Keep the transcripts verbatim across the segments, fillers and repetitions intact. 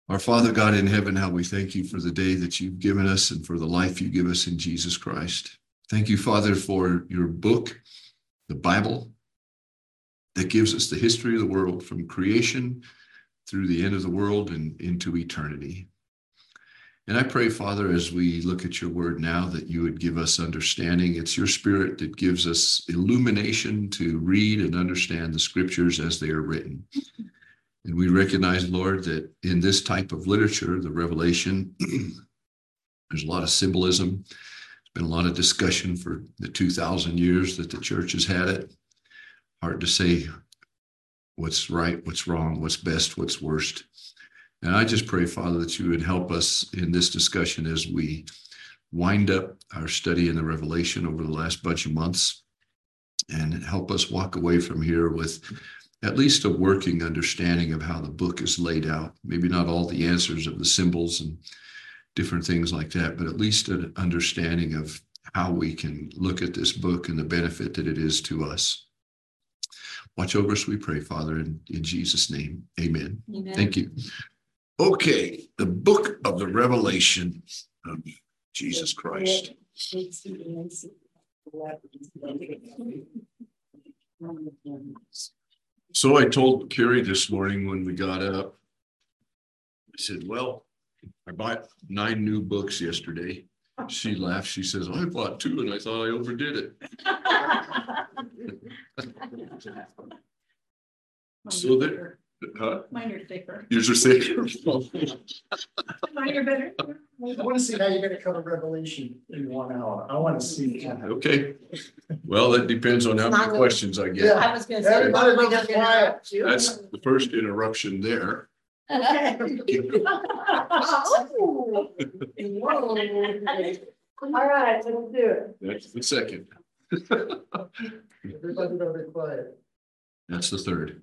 Our Father God in heaven, how we thank you for the day that you've given us and for the life you give us in Jesus Christ. Thank you, Father, for your book, the Bible, that gives us the history of the world from creation through the end of the world and into eternity. And I pray, Father, as we look at your word now, that you would give us understanding. It's your spirit that gives us illumination to read and understand the scriptures as they are written. And we recognize, Lord, that in this type of literature, the Revelation, there's a lot of symbolism. There's been a lot of discussion for the two thousand years that the church has had it. Hard to say what's right, what's wrong, what's best, what's worst. And I just pray, Father, that you would help us in this discussion as we wind up our study in the Revelation over the last bunch of months, and help us walk away from here with at least a working understanding of how the book is laid out. Maybe not all the answers of the symbols and different things like that, but at least an understanding of how we can look at this book and the benefit that it is to us. Watch over us, we pray, Father, in, in Jesus' name. Amen. Amen. Thank you. Okay, the book of the Revelation of Jesus Christ. So I told Carrie this morning when we got up, I said, well, I bought nine new books yesterday. She laughed. She says, I bought two and I thought I overdid it. So that, huh? Mine are thicker. Yours are thicker. Mine are better. I want to see how you're going to cover Revelation in one hour. I want to see. Okay. Well, that depends on how many questions I get. Yeah. I was going to say, Everybody be quiet. That's the first interruption there. okay. All right, let's do it. That's the second. Everybody be quiet. That's the third.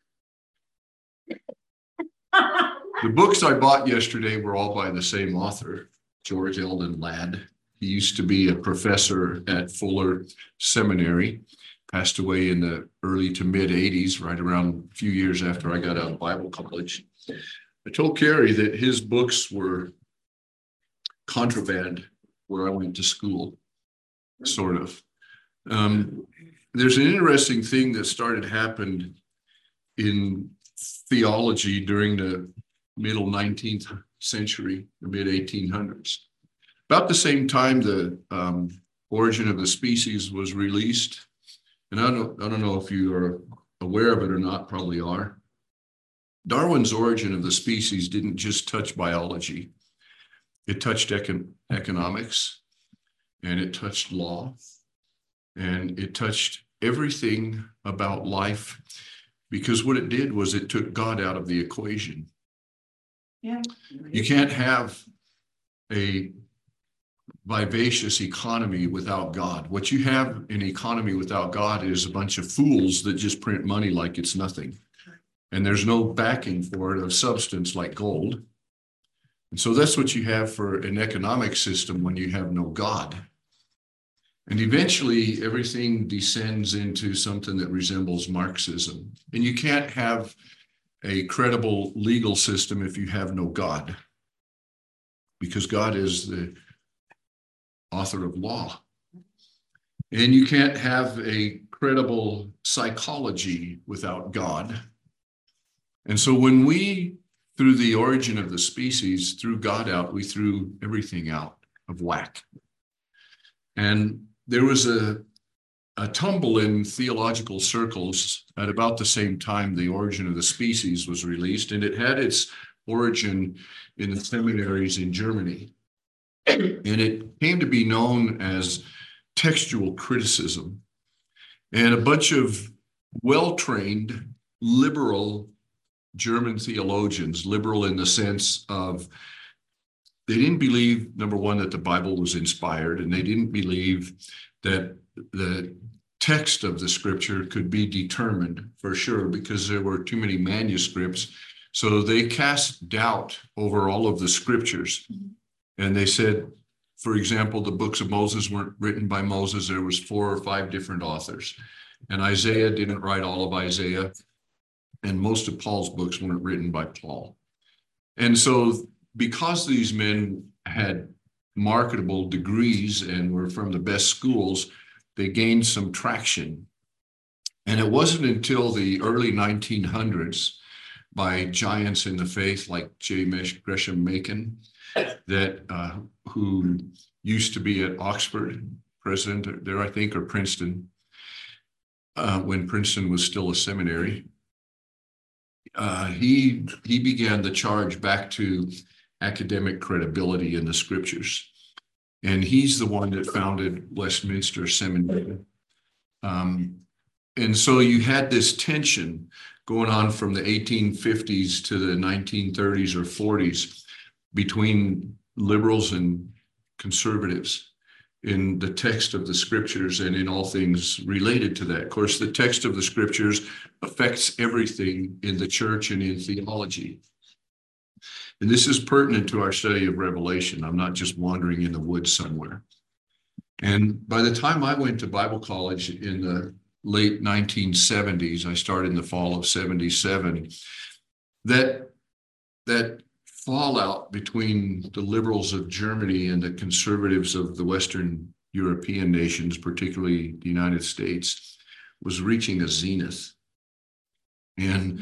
The books I bought yesterday were all by the same author, George Eldon Ladd. He used to be a professor at Fuller Seminary, passed away in the early to mid eighties, right around a few years after I got out of Bible college. I told Carrie that his books were contraband where I went to school, sort of. Um, there's an interesting thing that started happened in theology during the middle nineteenth century, the mid eighteen hundreds. About the same time the um, Origin of the Species was released, and I don't, I don't know if you are aware of it or not, probably are. Darwin's Origin of the Species didn't just touch biology. It touched econ- economics, and it touched law, and it touched everything about life, because what it did was it took God out of the equation. Yeah. You can't have a vivacious economy without God. What you have in economy without God is a bunch of fools that just print money like it's nothing. And there's no backing for it of substance like gold. And so that's what you have for an economic system when you have no God. And eventually everything descends into something that resembles Marxism. And you can't have a credible legal system if you have no God, because God is the author of law. And you can't have a credible psychology without God. And so when we, through the Origin of the Species, threw God out, we threw everything out of whack. And there was a, a tumble in theological circles at about the same time the Origin of the Species was released, and it had its origin in the seminaries in Germany. And it came to be known as textual criticism. And a bunch of well-trained, liberal German theologians, liberal in the sense of they didn't believe, number one, that the Bible was inspired, and they didn't believe that the text of the scripture could be determined for sure because there were too many manuscripts. So they cast doubt over all of the scriptures. And they said, for example, the books of Moses weren't written by Moses. There was four or five different authors. And Isaiah didn't write all of Isaiah. And most of Paul's books weren't written by Paul. And so because these men had marketable degrees and were from the best schools, they gained some traction. And it wasn't until the early nineteen hundreds by giants in the faith like J. Gresham Machen, that uh, who used to be at Oxford, president there, I think, or Princeton, uh, when Princeton was still a seminary. Uh, he he began the charge back to academic credibility in the scriptures. And he's the one that founded Westminster Seminary. Um, and so you had this tension going on from the eighteen fifties to the nineteen thirties or forties between liberals and conservatives in the text of the scriptures and in all things related to that. Of course, the text of the scriptures affects everything in the church and in theology. And this is pertinent to our study of Revelation. I'm not just wandering in the woods somewhere. And by the time I went to Bible college in the late nineteen seventies, I started in the fall of seventy-seven, that, that fallout between the liberals of Germany and the conservatives of the Western European nations, particularly the United States, was reaching a zenith. And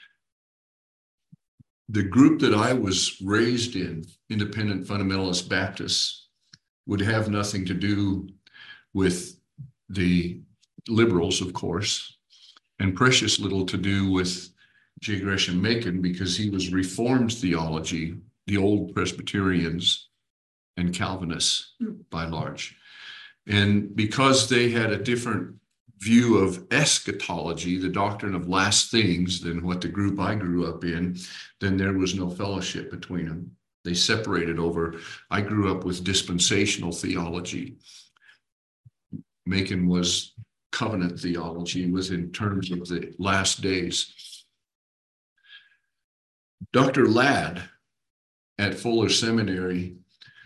the group that I was raised in, Independent Fundamentalist Baptists, would have nothing to do with the liberals, of course, and precious little to do with J. Gresham Machen, because he was Reformed theology, the old Presbyterians and Calvinists by and large. And because they had a different view of eschatology, the doctrine of last things, than what the group I grew up in, then there was no fellowship between them. They separated over. I grew up with dispensational theology. Machen was covenant theology, was in terms of the last days. Doctor Ladd at Fuller Seminary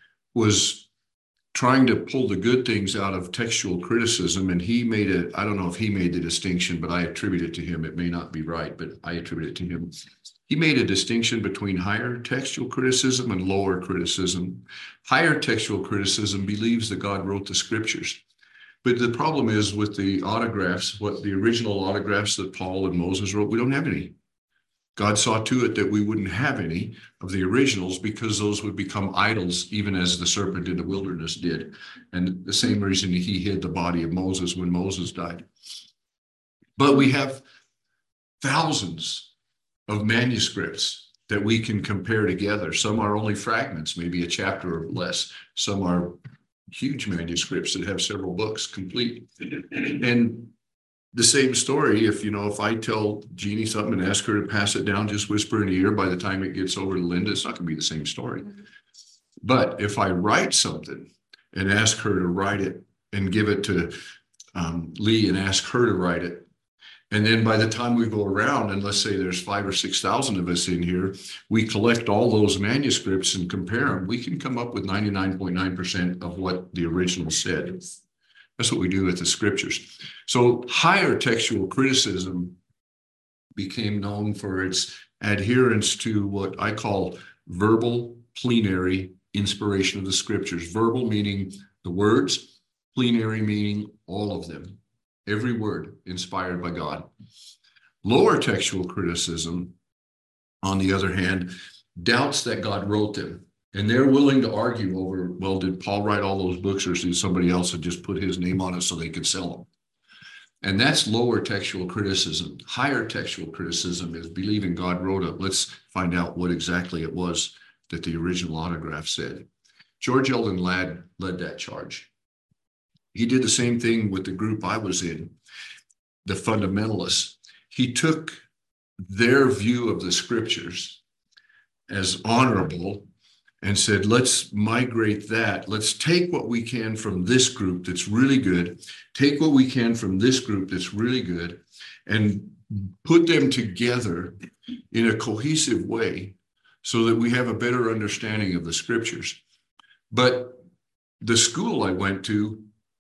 was trying to pull the good things out of textual criticism, and he made it, I don't know if he made the distinction, but I attribute it to him. It may not be right, but I attribute it to him. He made a distinction between higher textual criticism and lower criticism. Higher textual criticism believes that God wrote the scriptures. But the problem is with the autographs, what the original autographs that Paul and Moses wrote, we don't have any. God saw to it that we wouldn't have any of the originals because those would become idols, even as the serpent in the wilderness did. And the same reason he hid the body of Moses when Moses died. But we have thousands of manuscripts that we can compare together. Some are only fragments, maybe a chapter or less. Some are huge manuscripts that have several books complete. And the same story, if, you know, if I tell Jeannie something and ask her to pass it down, just whisper in the ear, by the time it gets over to Linda, it's not going to be the same story. Mm-hmm. But if I write something and ask her to write it and give it to um, Lee and ask her to write it, and then by the time we go around, and let's say there's five or six thousand of us in here, we collect all those manuscripts and compare them, we can come up with ninety-nine point nine percent of what the original said. That's what we do with the scriptures. So higher textual criticism became known for its adherence to what I call verbal plenary inspiration of the scriptures. Verbal meaning the words, plenary meaning all of them. Every word inspired by God. Lower textual criticism, on the other hand, doubts that God wrote them. And they're willing to argue over, well, did Paul write all those books, or did somebody else have just put his name on it so they could sell them? And that's lower textual criticism. Higher textual criticism is believing God wrote it. Let's find out what exactly it was that the original autograph said. George Eldon Ladd led that charge. He did the same thing with the group I was in, the fundamentalists. He took their view of the scriptures as honorable and said, let's migrate that. Let's take what we can from this group that's really good, take what we can from this group that's really good, and put them together in a cohesive way so that we have a better understanding of the scriptures. But the school I went to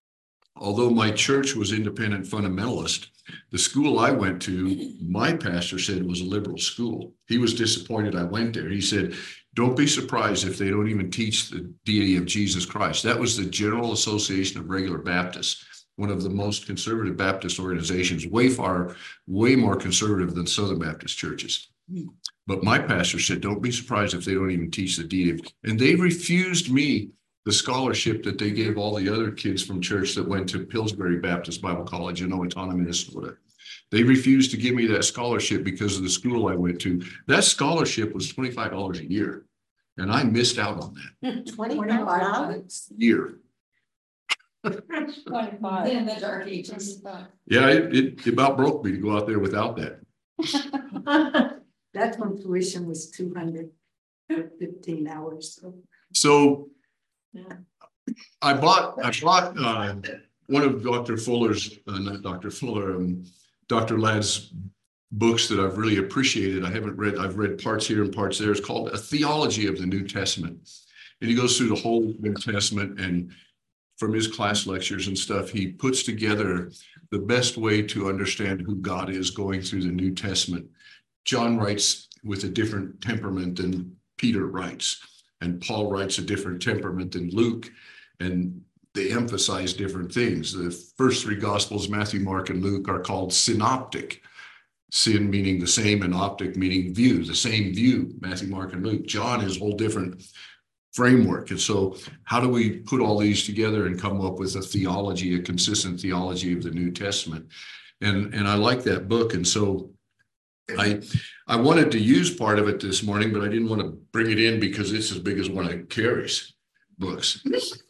although my church was independent fundamentalist, the school I went to, my pastor said was a liberal school. He was disappointed I went there. He said, don't be surprised if they don't even teach the deity of Jesus Christ. That was the General Association of Regular Baptists, one of the most conservative Baptist organizations, way far, way more conservative than Southern Baptist churches. But my pastor said, don't be surprised if they don't even teach the deity. And they refused me the scholarship that they gave all the other kids from church that went to Pillsbury Baptist Bible College in Owatonna, Minnesota. They refused to give me that scholarship because of the school I went to. That scholarship was twenty-five dollars a year. And I missed out on that. Twenty-five dollars. Year. Twenty-five. In the dark ages. Yeah, it, it about broke me to go out there without that. That's when tuition was two hundred fifteen hours. So Yeah. I bought, I bought uh, one of Doctor Fuller's, uh, not Doctor Fuller, um, Doctor Ladd's books that I've really appreciated. I haven't read, I've read parts here and parts there. It's called A Theology of the New Testament. And he goes through the whole New Testament, and from his class lectures and stuff, he puts together the best way to understand who God is going through the New Testament. John writes with a different temperament than Peter writes, and Paul writes a different temperament than Luke, and they emphasize different things. The first three Gospels, Matthew, Mark, and Luke, are called synoptic. Syn meaning the same, and optic meaning view, the same view, Matthew, Mark, and Luke. John is a whole different framework. And so how do we put all these together and come up with a theology, a consistent theology of the New Testament? And, and I like that book. And so I, I wanted to use part of it this morning, but I didn't want to bring it in because it's as big as one of Carrie's books.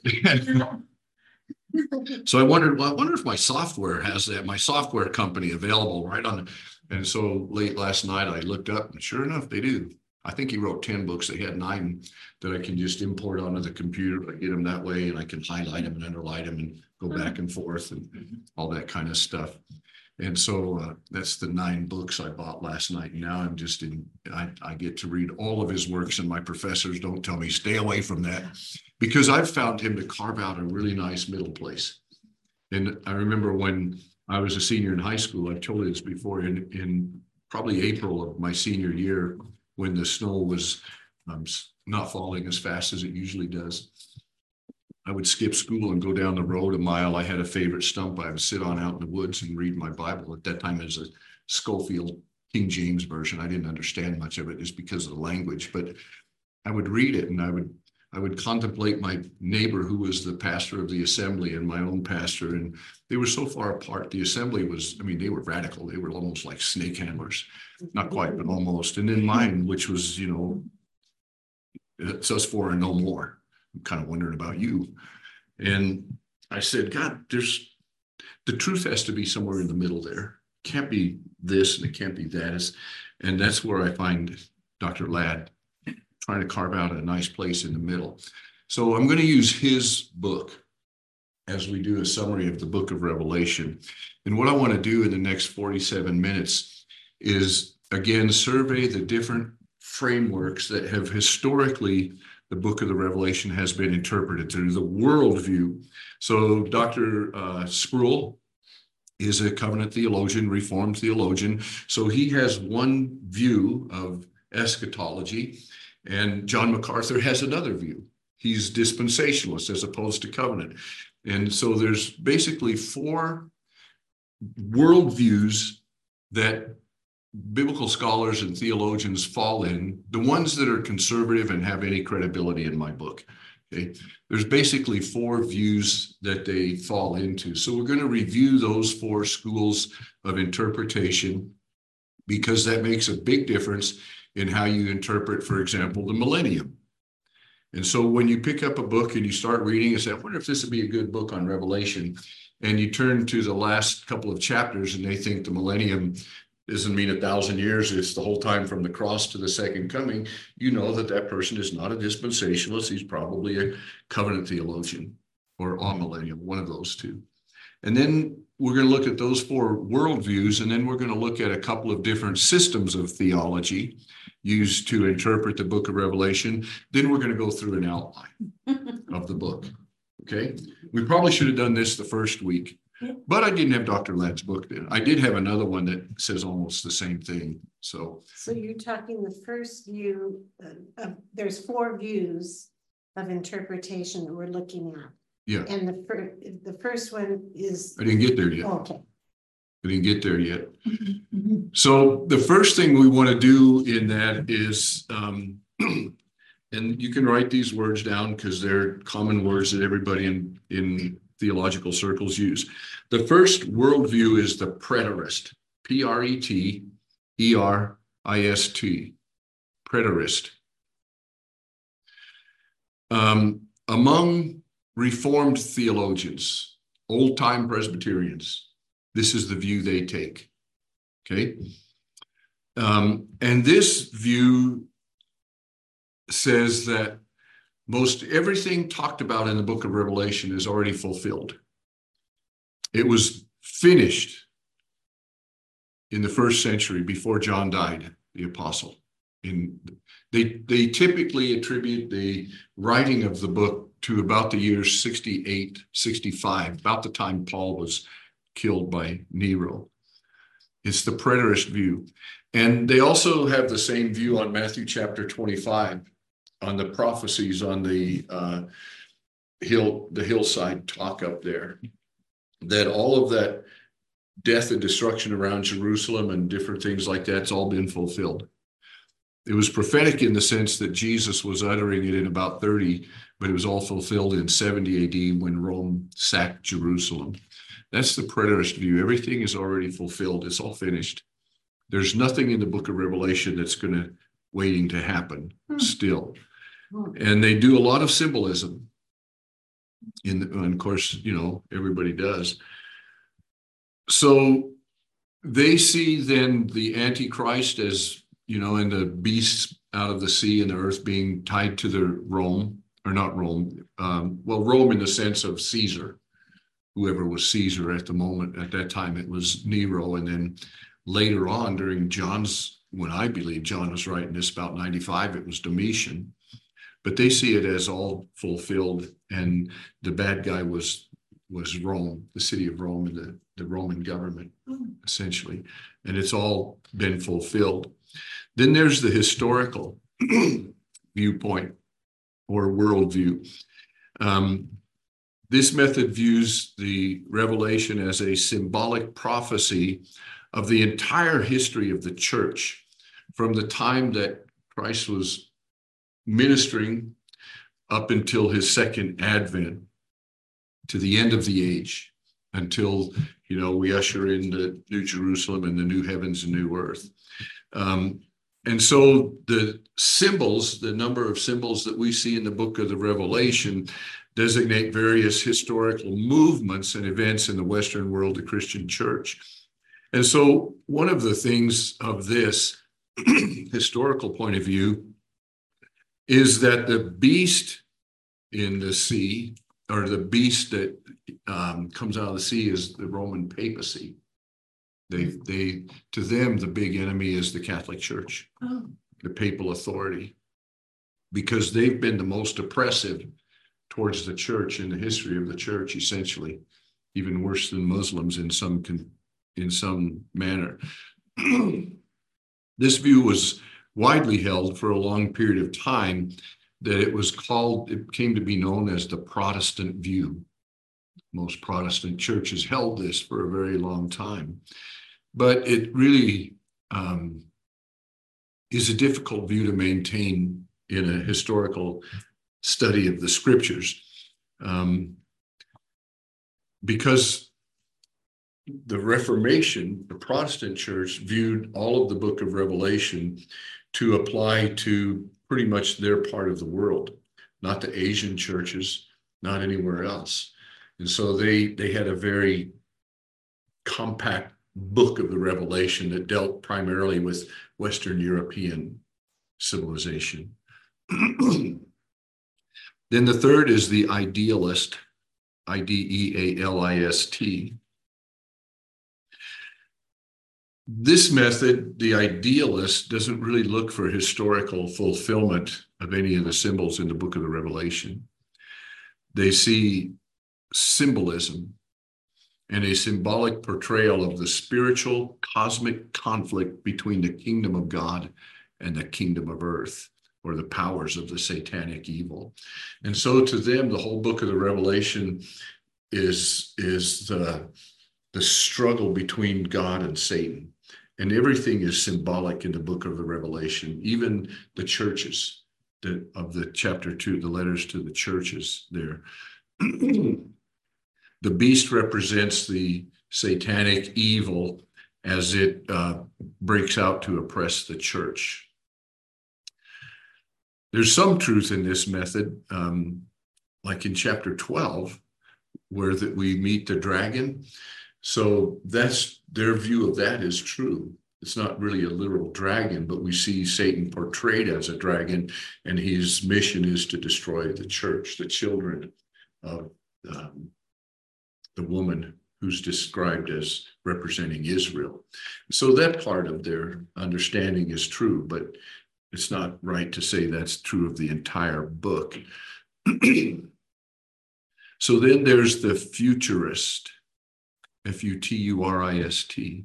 So I wondered, well, I wonder if my software has that, my software company available right on. And so late last night, I looked up, and sure enough, they do. I think he wrote ten books. They had nine that I can just import onto the computer. I get them that way, and I can highlight them and underline them and go back and forth and all that kind of stuff. And so uh, that's the nine books I bought last night. Now I'm just in, I, I get to read all of his works, and my professors don't tell me stay away from that, because I've found him to carve out a really nice middle place. And I remember when I was a senior in high school, I've told you this before, in, in probably April of my senior year, when the snow was um, not falling as fast as it usually does, I would skip school and go down the road a mile. I had a favorite stump I would sit on out in the woods and read my Bible. At that time, it was a Schofield King James version. I didn't understand much of it just because of the language, but I would read it, and I would I would contemplate my neighbor, who was the pastor of the assembly, and my own pastor. And they were so far apart. The assembly was, I mean, they were radical. They were almost like snake handlers. Not quite, but almost. And then mine, which was, you know, it's us four and no more. I'm kind of wondering about you. And I said, God, there's, the truth has to be somewhere in the middle there. It can't be this and it can't be that. And that's where I find Doctor Ladd trying to carve out a nice place in the middle. So I'm going to use his book as we do a summary of the book of Revelation. And what I want to do in the next forty-seven minutes is, again, survey the different frameworks that have historically, the book of the Revelation has been interpreted through, the worldview. So Doctor Uh, Sproul is a covenant theologian, Reformed theologian. So he has one view of eschatology, and John MacArthur has another view. He's dispensationalist as opposed to covenant. And so there's basically four worldviews that biblical scholars and theologians fall in, the ones that are conservative and have any credibility in my book. Okay, there's basically four views that they fall into. So we're going to review those four schools of interpretation, because that makes a big difference in how you interpret, for example, the millennium. And so when you pick up a book and you start reading and say, I wonder if this would be a good book on Revelation, and you turn to the last couple of chapters and they think the millennium doesn't mean a thousand years, it's the whole time from the cross to the second coming, you know that that person is not a dispensationalist. He's probably a covenant theologian or amillennial, one of those two. And then we're going to look at those four worldviews, and then we're going to look at a couple of different systems of theology used to interpret the book of Revelation. Then we're going to go through an outline of the book. Okay, We probably should have done this the first week, Yeah. but I didn't have Doctor Ladd's book then. I did have another one that says almost the same thing. So So you're talking the first view, uh, of, there's four views of interpretation that we're looking at. yeah, And the fir- the first one is, I didn't get there yet. okay, I didn't get there yet. So the first thing we want to do in that is, um, and you can write these words down because they're common words that everybody in, in theological circles use. The first worldview is the preterist, P R E T E R I S T, preterist. Um, among Reformed theologians, old-time Presbyterians, this is the view they take, okay? Um, and this view says that most everything talked about in the book of Revelation is already fulfilled. It was finished in the first century before John died, the apostle. In, they, they typically attribute the writing of the book to about the years sixty-eight, sixty-five, about the time Paul was killed by Nero. It's the preterist view. And they also have the same view on Matthew chapter twenty-five, on the prophecies on the uh, hill, the hillside talk up there, that all of that death and destruction around Jerusalem and different things like that's all been fulfilled. It was prophetic in the sense that Jesus was uttering it in about thirty, but it was all fulfilled in seventy A D when Rome sacked Jerusalem. That's the preterist view. Everything is already fulfilled. It's all finished. There's nothing in the book of Revelation that's going to waiting to happen still. And they do a lot of symbolism. In the, and of course, you know, everybody does. So they see then the Antichrist as, you know, and the beasts out of the sea and the earth being tied to the Rome, or not Rome, um, well, Rome in the sense of Caesar, whoever was Caesar at the moment. At that time, it was Nero. And then later on during John's, when I believe John was writing this about ninety-five, it was Domitian. But they see it as all fulfilled, and the bad guy was was Rome, the city of Rome, and the, the Roman government, essentially. And it's all been fulfilled. Then there's the historical viewpoint or worldview. Um, this method views the revelation as a symbolic prophecy of the entire history of the church from the time that Christ was ministering up until his second advent to the end of the age, until, you know, we usher in the New Jerusalem and the new heavens and new earth. Um, and so the symbols, the number of symbols that we see in the book of the Revelation designate various historical movements and events in the Western world, the Christian church. And so one of the things of this historical point of view is that the beast in the sea, or the beast that um, comes out of the sea, is the Roman papacy. They, they, to them, the big enemy is the Catholic Church, Oh. the papal authority, because they've been the most oppressive towards the church in the history of the church, essentially, even worse than Muslims in some in some manner. This view was widely held for a long period of time, that it was called, it came to be known as the Protestant view. Most Protestant churches held this for a very long time, but it really um, is a difficult view to maintain in a historical study of the scriptures, um, because the Reformation, the Protestant church, viewed all of the book of Revelation to apply to pretty much their part of the world, not the Asian churches, not anywhere else. And so they, they had a very compact book of the Revelation that dealt primarily with Western European civilization. Then the third is the idealist, I D E A L I S T. This method, the idealist, doesn't really look for historical fulfillment of any of the symbols in the book of the Revelation. They see symbolism and a symbolic portrayal of the spiritual cosmic conflict between the kingdom of God and the kingdom of earth, or the powers of the satanic evil. And so to them, the whole book of the Revelation is, is the, the struggle between God and Satan. And everything is symbolic in the book of the Revelation, even the churches that, of the chapter two, the letters to the churches there. The beast represents the satanic evil as it uh, breaks out to oppress the church. There's some truth in this method, um, like in chapter twelve, where that we meet the dragon. So that's their view of that is true. It's not really a literal dragon, but we see Satan portrayed as a dragon, and his mission is to destroy the church, the children of um, the woman who's described as representing Israel. So that part of their understanding is true, but it's not right to say that's true of the entire book. So then there's the futurist, F U T U R I S T.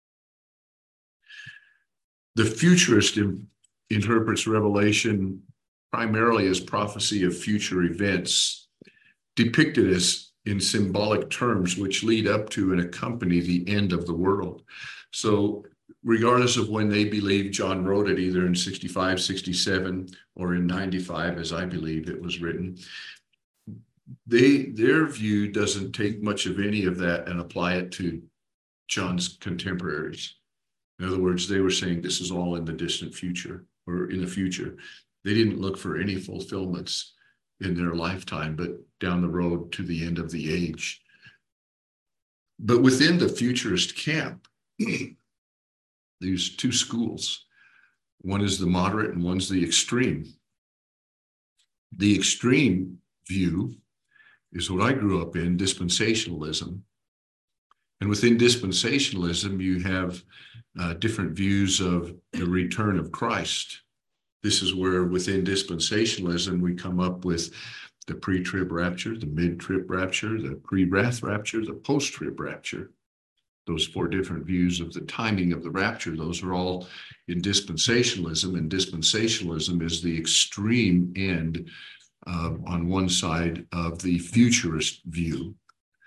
The futurist in, interprets Revelation primarily as prophecy of future events, depicted as in symbolic terms, which lead up to and accompany the end of the world. So regardless of when they believe John wrote it, either in sixty-five, sixty-seven, or in ninety-five, as I believe it was written, they their view doesn't take much of any of that and apply it to John's contemporaries. In other words, they were saying this is all in the distant future, or in the future. They didn't look for any fulfillments in their lifetime, but down the road to the end of the age. But within the futurist camp, there's two schools. One is the moderate and one's the extreme. The extreme view is what I grew up in, dispensationalism. And within dispensationalism, you have uh, different views of the return of Christ. This is where within dispensationalism, we come up with the pre-trib rapture, the mid-trib rapture, the pre-wrath rapture, the post-trib rapture. Those four different views of the timing of the rapture, those are all in dispensationalism, and dispensationalism is the extreme end uh, on one side of the futurist view.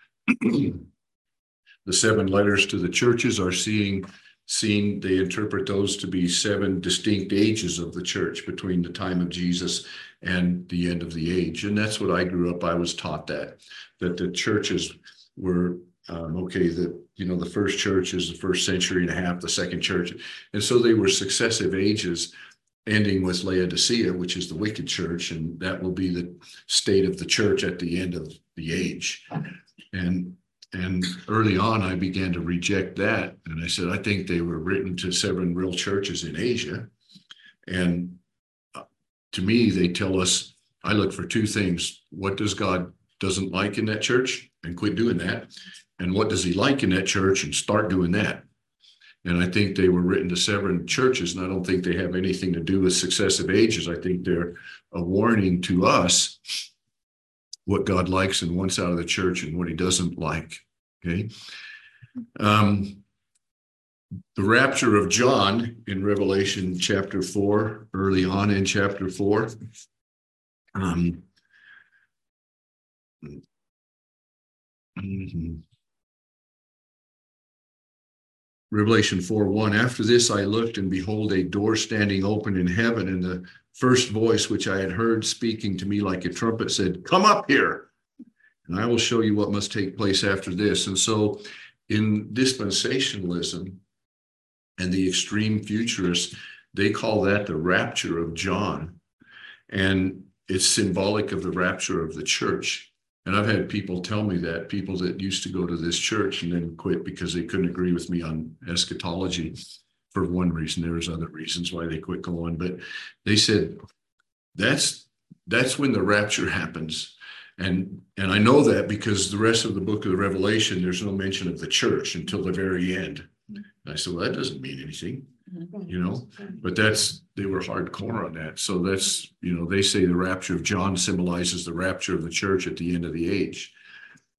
The seven letters to the churches are seeing, seen, they interpret those to be seven distinct ages of the church between the time of Jesus and the end of the age. And that's what I grew up, I was taught that, that the churches were, um, okay, that, you know, the first church is the first century and a half, the second church. And so they were successive ages, ending with Laodicea, which is the wicked church, and that will be the state of the church at the end of the age. And And early on, I began to reject that. And I said, I think they were written to seven real churches in Asia. And to me, they tell us, I look for two things. What does God doesn't like in that church? And quit doing that. And what does he like in that church? And start doing that. And I think they were written to seven churches. And I don't think they have anything to do with successive ages. I think they're a warning to us what God likes and wants out of the church and what he doesn't like, okay? Um, the rapture of John in Revelation chapter four, early on in chapter four, um, mm-hmm. Revelation four one, after this I looked, and behold, a door standing open in heaven, and the first voice which I had heard speaking to me like a trumpet said, come up here, and I will show you what must take place after this. And so in dispensationalism and the extreme futurists, they call that the rapture of John. And it's symbolic of the rapture of the church. And I've had people tell me that, people that used to go to this church and then quit because they couldn't agree with me on eschatology. For one reason, there was other reasons why they quit going, but they said, that's, that's when the rapture happens. And, and I know that because the rest of the book of the Revelation, there's no mention of the church until the very end. And I said, well, that doesn't mean anything, you know, but that's, they were hardcore on that. So that's, you know, they say the rapture of John symbolizes the rapture of the church at the end of the age.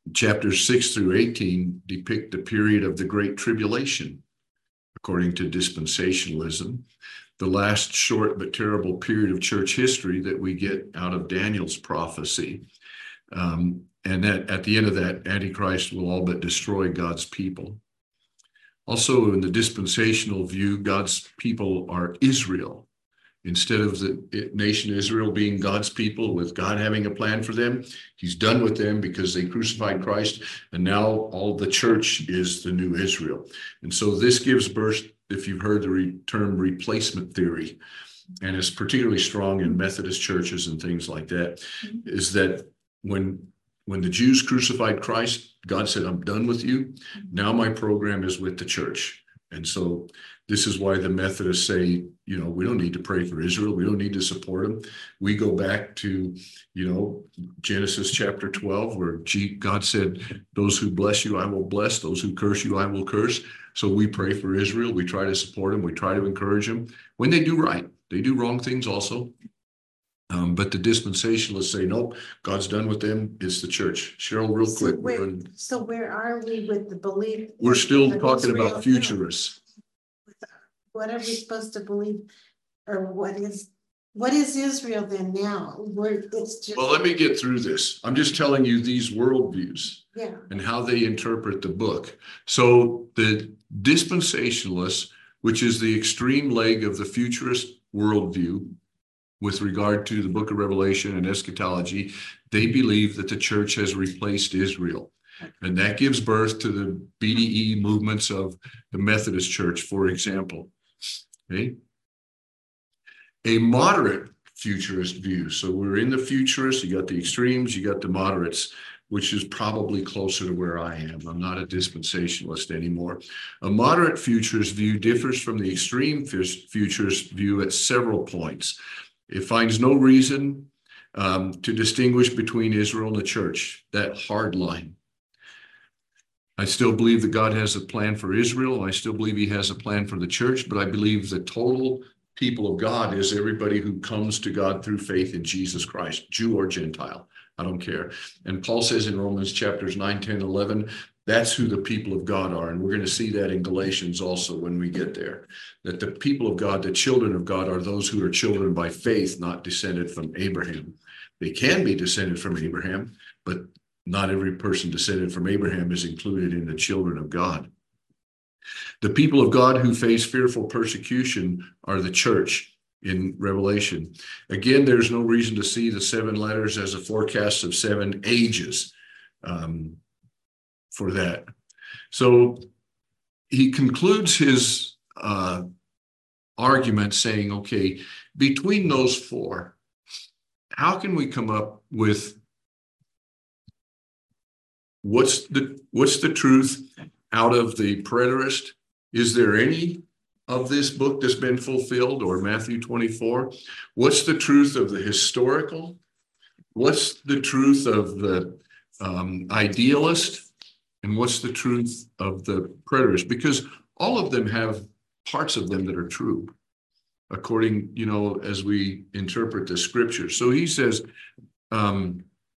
chapters six through eighteen depict the period of the Great Tribulation, according to dispensationalism, the last short but terrible period of church history that we get out of Daniel's prophecy. Um, and that at the end of that, Antichrist will all but destroy God's people. Also, in the dispensational view, God's people are Israel. Instead of the nation Israel being God's people with God having a plan for them, he's done with them because they crucified Christ. And now all the church is the new Israel. And so this gives birth, if you've heard the re- term replacement theory, and it's particularly strong in Methodist churches and things like that, mm-hmm. is that when, when the Jews crucified Christ, God said, I'm done with you. Now my program is with the church. And so this is why the Methodists say, you know, we don't need to pray for Israel. We don't need to support them. We go back to, you know, Genesis chapter twelve, where God said, those who bless you, I will bless. Those who curse you, I will curse. So we pray for Israel. We try to support them. We try to encourage them when they do right. They do wrong things also. Um, but the dispensationalists say, nope, God's done with them. It's the church. Cheryl, real So quick. where, We're, so where are we with the belief? we're still of talking Israel about futurists. now? What are we supposed to believe? Or what is, what is Israel then now? Where it's just. Well, let me get through this. I'm just telling you these worldviews. Yeah. And how they interpret the book. So the dispensationalists, which is the extreme leg of the futurist worldview with regard to the book of Revelation and eschatology, they believe that the church has replaced Israel. And that gives birth to the B D E movements of the Methodist Church, for example. Okay. A moderate futurist view. So we're in the futurists, you got the extremes, you got the moderates, which is probably closer to where I am. I'm not a dispensationalist anymore. A moderate futurist view differs from the extreme futurist view at several points. It finds no reason um, to distinguish between Israel and the church, that hard line. I still believe that God has a plan for Israel. I still believe he has a plan for the church, but I believe the total people of God is everybody who comes to God through faith in Jesus Christ, Jew or Gentile. I don't care. And Paul says in Romans chapters nine, ten, eleven, that's who the people of God are. And we're going to see that in Galatians also when we get there, that the people of God, the children of God, are those who are children by faith, not descended from Abraham. They can be descended from Abraham, but not every person descended from Abraham is included in the children of God. The people of God who face fearful persecution are the church in Revelation. Again, there's no reason to see the seven letters as a forecast of seven ages um, for that. So he concludes his uh, argument saying, okay, between those four, how can we come up with what's the what's the truth out of the preterist? Is there any of this book that's been fulfilled, or Matthew twenty-four? What's the truth of the historical? What's the truth of the um, idealist? And what's the truth of the preterist? Because all of them have parts of them that are true, according, you know, as we interpret the scripture. So he says, um,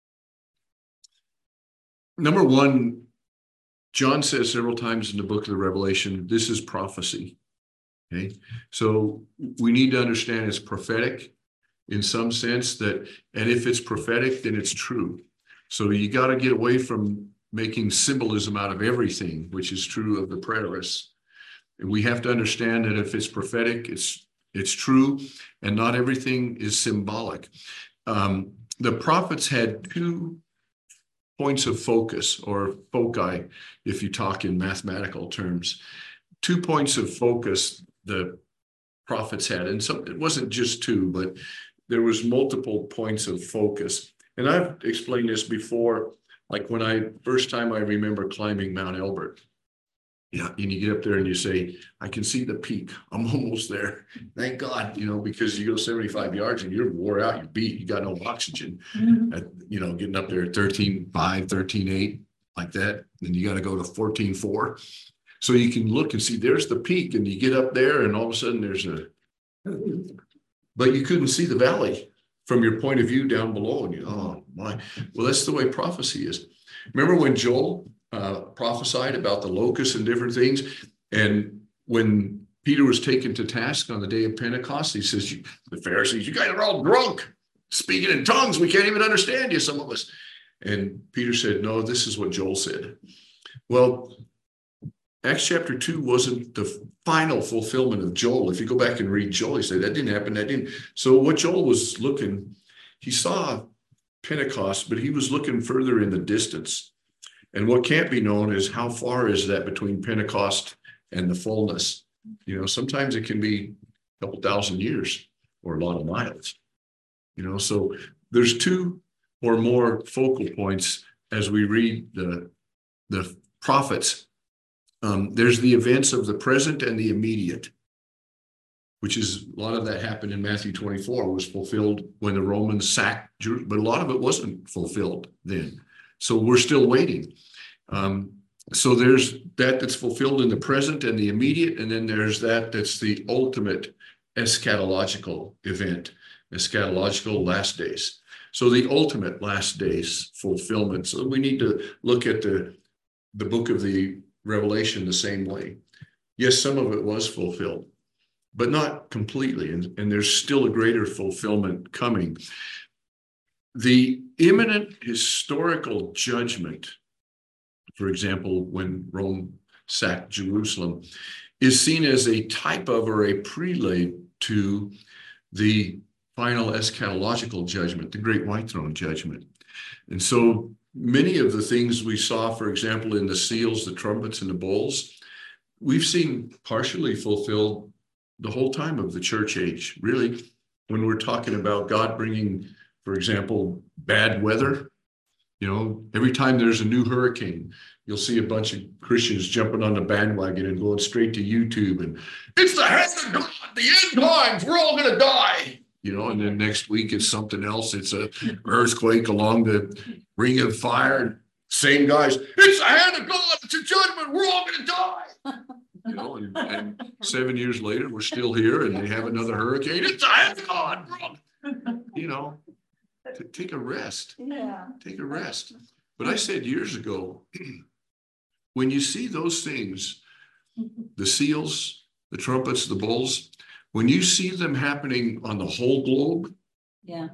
number one, John says several times in the book of the Revelation, this is prophecy. Okay, so we need to understand it's prophetic in some sense, that, and if it's prophetic, then it's true. So you got to get away from making symbolism out of everything, which is true of the preterists. And we have to understand that if it's prophetic, it's it's true, and not everything is symbolic. Um, the prophets had two points of focus, or foci, if you talk in mathematical terms. Two points of focus the prophets had, and so it wasn't just two, but there was multiple points of focus. And I've explained this before, like when I, first time I remember climbing Mount Elbert. Yeah, and you get up there and you say, I can see the peak. I'm almost there. Thank God, you know, because you go seventy-five yards and you're wore out, you're beat, you got no oxygen. Mm-hmm. At, you know, getting up there at thirteen five, thirteen eight, like that. Then you got to go to fourteen four. So you can look and see there's the peak, and you get up there and all of a sudden there's a, but you couldn't see the valley from your point of view down below, and you, oh my, well, that's the way prophecy is. Remember when Joel uh, prophesied about the locusts and different things, and when Peter was taken to task on the day of Pentecost, he says, the Pharisees, you guys are all drunk, speaking in tongues. We can't even understand you, some of us. And Peter said, no, this is what Joel said. Well, Acts chapter two wasn't the final fulfillment of Joel. If you go back and read Joel, he said, that didn't happen, that didn't. So what Joel was looking, he saw Pentecost, but he was looking further in the distance. And what can't be known is how far is that between Pentecost and the fullness. You know, sometimes it can be a couple thousand years or a lot of miles. You know, so there's two or more focal points as we read the, the prophets. Um, there's the events of the present and the immediate, which is a lot of that happened in Matthew twenty-four, was fulfilled when the Romans sacked Jerusalem, but a lot of it wasn't fulfilled then. So we're still waiting. Um, so there's that that's fulfilled in the present and the immediate, and then there's that that's the ultimate eschatological event, eschatological last days. So the ultimate last days fulfillment. So we need to look at the, the book of the Revelation the same way. Yes, some of it was fulfilled, but not completely. And, and there's still a greater fulfillment coming. The imminent historical judgment, for example, when Rome sacked Jerusalem, is seen as a type of or a prelude to the final eschatological judgment, the great white throne judgment. And so many of the things we saw, for example, in the seals, the trumpets, and the bowls, we've seen partially fulfilled the whole time of the church age. Really, when we're talking about God bringing, for example, bad weather, you know, every time there's a new hurricane, you'll see a bunch of Christians jumping on the bandwagon and going straight to YouTube and it's the hand of God, the end times, we're all going to die. You know, and then next week it's something else. It's a earthquake along the ring of fire. Same guys, it's the hand of God, it's a judgment, we're all going to die. You know, and, and seven years later, we're still here and they have another hurricane. It's the hand of God, bro. You know, t- take a rest. Yeah. Take a rest. But I said years ago, when you see those things, the seals, the trumpets, the bowls, when you see them happening on the whole globe, Yeah.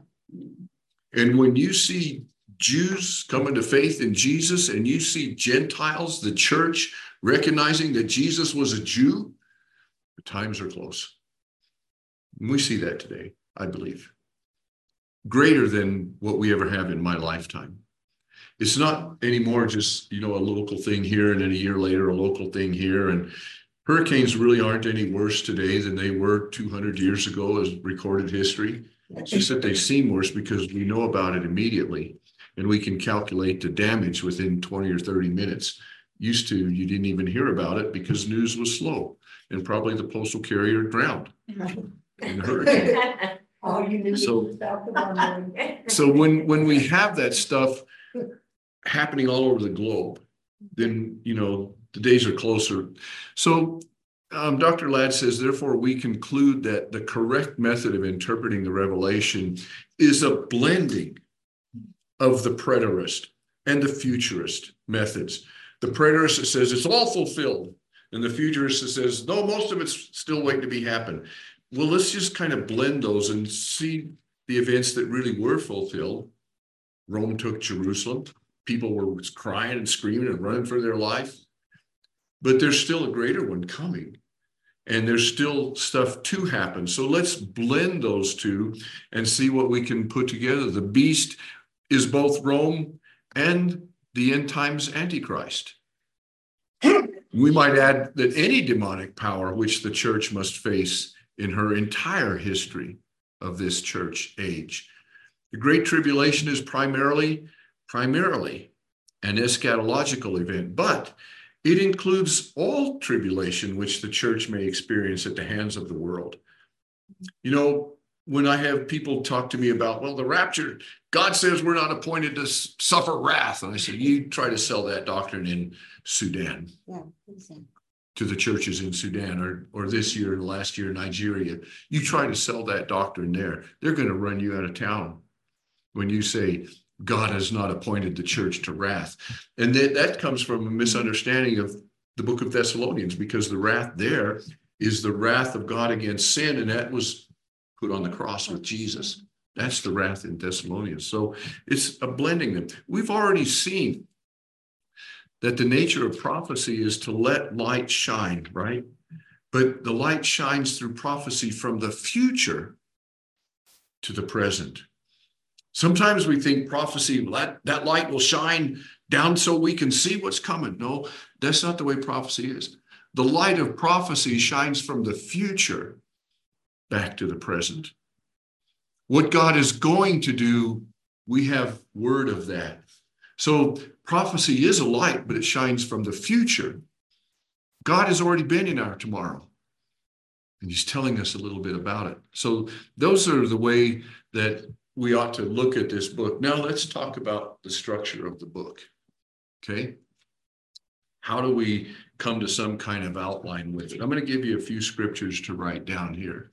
and when you see Jews coming to faith in Jesus, and you see Gentiles, the church, recognizing that Jesus was a Jew, the times are close. And we see that today, I believe. Greater than what we ever have in my lifetime. It's not anymore just, you know, a local thing here, and then a year later, a local thing here. And hurricanes really aren't any worse today than they were two hundred years ago as recorded history. It's just that they seem worse because we know about it immediately and we can calculate the damage within twenty or thirty minutes. Used to, you didn't even hear about it because news was slow and probably the postal carrier drowned in the hurricane. All you knew So- was about the one. So when, when we have that stuff happening all over the globe, then, you know, the days are closer. So um, Doctor Ladd says, therefore, we conclude that the correct method of interpreting the Revelation is a blending of the preterist and the futurist methods. The preterist that says it's all fulfilled, and the futurist that says, no, most of it's still waiting to be happen. Well, let's just kind of blend those and see the events that really were fulfilled. Rome took Jerusalem. People were crying and screaming and running for their life. But there's still a greater one coming. And there's still stuff to happen. So let's blend those two and see what we can put together. The beast is both Rome and the end times Antichrist. We might add that any demonic power which the church must face in her entire history of this church age. The Great Tribulation is primarily, primarily an eschatological event, but it includes all tribulation which the church may experience at the hands of the world. You know, when I have people talk to me about, well, the rapture, God says we're not appointed to suffer wrath. And I say, you try to sell that doctrine in Sudan. Yeah, exactly. to the churches in Sudan, or, or this year and last year in Nigeria. You try to sell that doctrine there, they're going to run you out of town when you say God has not appointed the church to wrath. And that, that comes from a misunderstanding of the book of Thessalonians, because the wrath there is the wrath of God against sin, and that was put on the cross with Jesus. That's the wrath in Thessalonians. So it's a blending them. We've already seen that the nature of prophecy is to let light shine, right? But the light shines through prophecy from the future to the present. Sometimes we think prophecy, that, that light will shine down so we can see what's coming. No, that's not the way prophecy is. The light of prophecy shines from the future back to the present. What God is going to do, we have word of that. So prophecy is a light, but it shines from the future. God has already been in our tomorrow, and he's telling us a little bit about it. So those are the way that we ought to look at this book. Now let's talk about the structure of the book. Okay? How do we come to some kind of outline with it? I'm going to give you a few scriptures to write down here.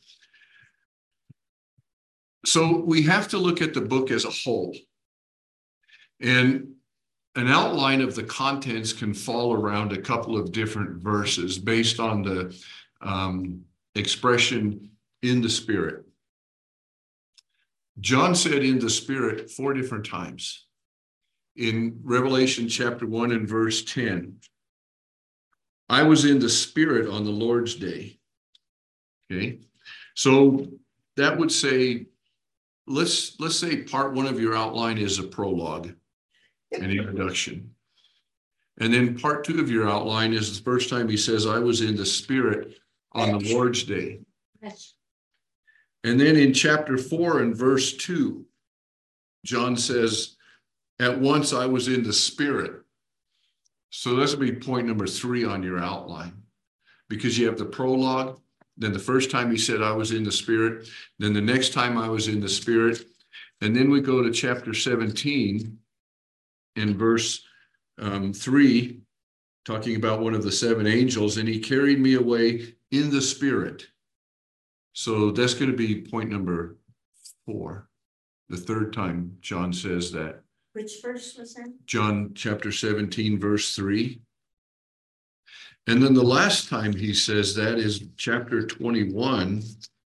So we have to look at the book as a whole. And an outline of the contents can fall around a couple of different verses based on the um, expression in the Spirit. John said in the Spirit four different times. In Revelation chapter one and verse ten, I was in the Spirit on the Lord's day. Okay, so that would say, let's let's say part one of your outline is a prologue, an introduction. And then part two of your outline is the first time he says, I was in the Spirit on the Lord's day. And then in chapter four and verse two, John says, at once I was in the Spirit. So that's going to be point number three on your outline, because you have the prologue. Then the first time he said, I was in the Spirit. Then the next time I was in the Spirit. And then we go to chapter seventeen in verse um, three, talking about one of the seven angels, and he carried me away in the Spirit. So that's going to be point number four, the third time John says that. Which verse was that? John chapter seventeen, verse three. And then the last time he says that is chapter twenty-one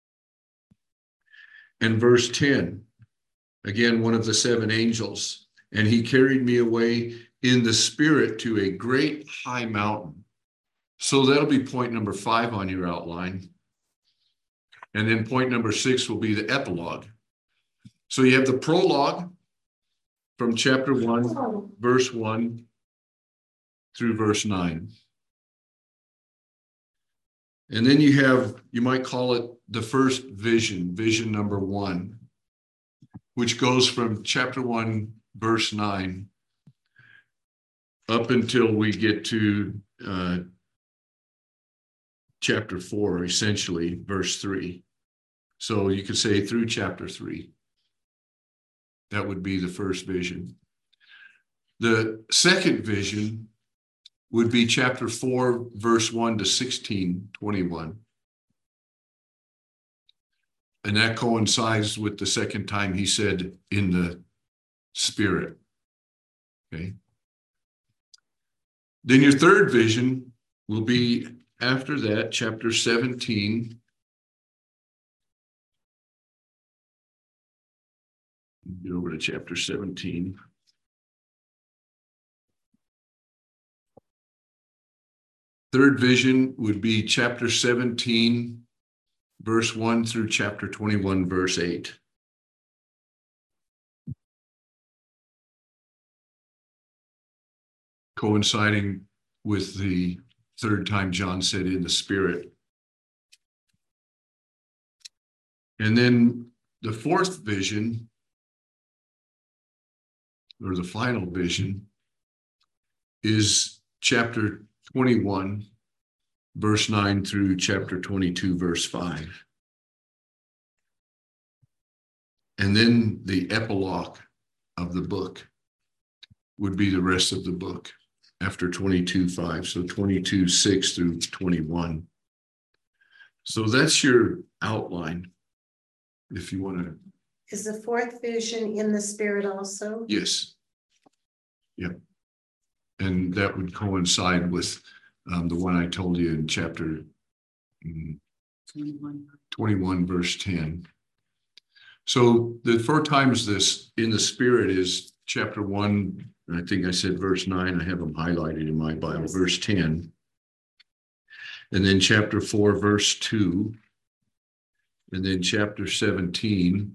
and verse ten. Again, one of the seven angels. And he carried me away in the Spirit to a great high mountain. So that'll be point number five on your outline. And then point number six will be the epilogue. So you have the prologue from chapter one, verse one through verse nine. And then you have, you might call it the first vision, vision number one, which goes from chapter one, verse nine, up until we get to uh, chapter four, essentially, verse three. So you could say through chapter three. That would be the first vision. The second vision would be chapter four, verse one to sixteen, twenty-one. And that coincides with the second time he said in the Spirit. Okay. Then your third vision will be after that, chapter seventeen. Get over to chapter seventeen. Third vision would be chapter seventeen, verse one through chapter twenty-one, verse eight. Coinciding with the third time John said in the Spirit. And then the fourth vision, or the final vision, is chapter twenty-one, verse nine through chapter twenty-two, verse five. And then the epilogue of the book would be the rest of the book. after twenty-two five, so twenty-two six through twenty-one. So that's your outline. If you want to, Is the fourth vision in the spirit also? yes. Yep. And that would coincide with um, the one I told you in chapter mm, twenty-one, verse ten. So the four times this in the spirit is chapter one, I think I said verse nine, I have them highlighted in my Bible, Yes. verse ten. And then chapter four, verse two. And then chapter seventeen,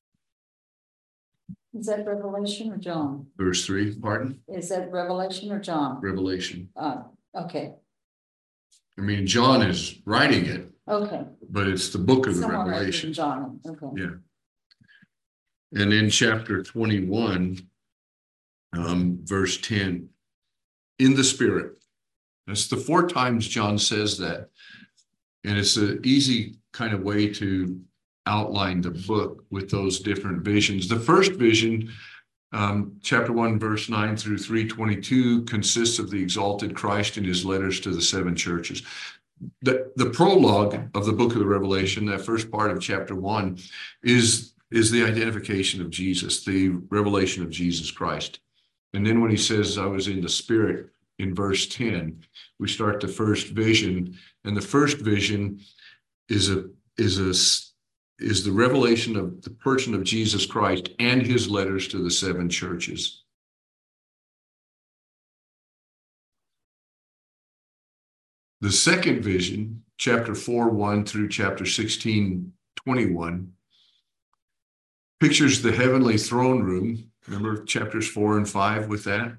Is that Revelation or John? verse three, pardon? Is that Revelation or John? Revelation. Uh, okay, I mean, John is writing it, okay. but it's the book of the Somewhere else Revelation. than John, okay. Yeah. And in chapter twenty-one, um, verse ten, in the spirit. That's the four times John says that. And it's an easy kind of way to outline the book with those different visions. The first vision, um, chapter one, verse nine through three twenty-two, consists of the exalted Christ and his letters to the seven churches. The, the prologue of the book of the Revelation, that first part of chapter one, is, is the identification of Jesus, the revelation of Jesus Christ. And then when he says, I was in the spirit, in verse ten, we start the first vision. And the first vision is a is a is the revelation of the person of Jesus Christ and his letters to the seven churches. The second vision, chapter four, one through chapter sixteen, twenty-one, pictures the heavenly throne room. Remember chapters four and five with that?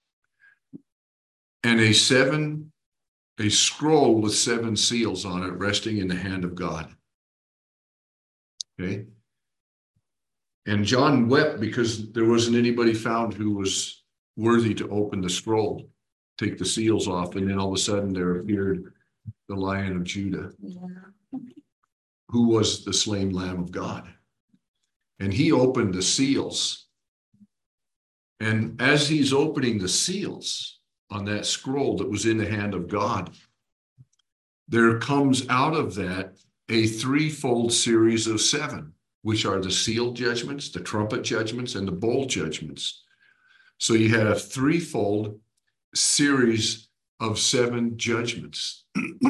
And a seven, a scroll with seven seals on it resting in the hand of God. Okay. And John wept because there wasn't anybody found who was worthy to open the scroll, take the seals off, and then all of a sudden there appeared the Lion of Judah, Yeah. who was the slain Lamb of God. And he opened the seals. And as he's opening the seals on that scroll that was in the hand of God, there comes out of that a threefold series of seven, which are the seal judgments, the trumpet judgments, and the bowl judgments. So you had a threefold series of seven judgments.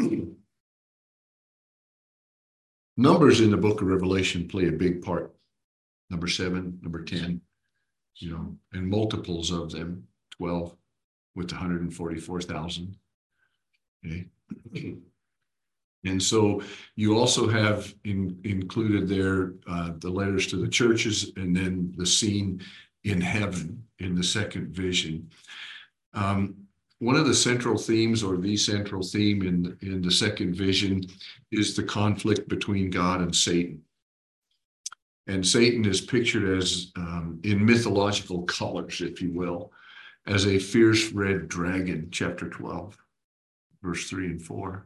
Numbers in the book of Revelation play a big part. Number seven, number ten, you know, and multiples of them, twelve with one hundred forty-four thousand. Okay. And so you also have in, included there uh, the letters to the churches, and then the scene in heaven in the second vision. Um, one of the central themes, or the central theme in, in the second vision, is the conflict between God and Satan. And Satan is pictured as, um, in mythological colors, if you will, as a fierce red dragon, chapter twelve, verse three and four.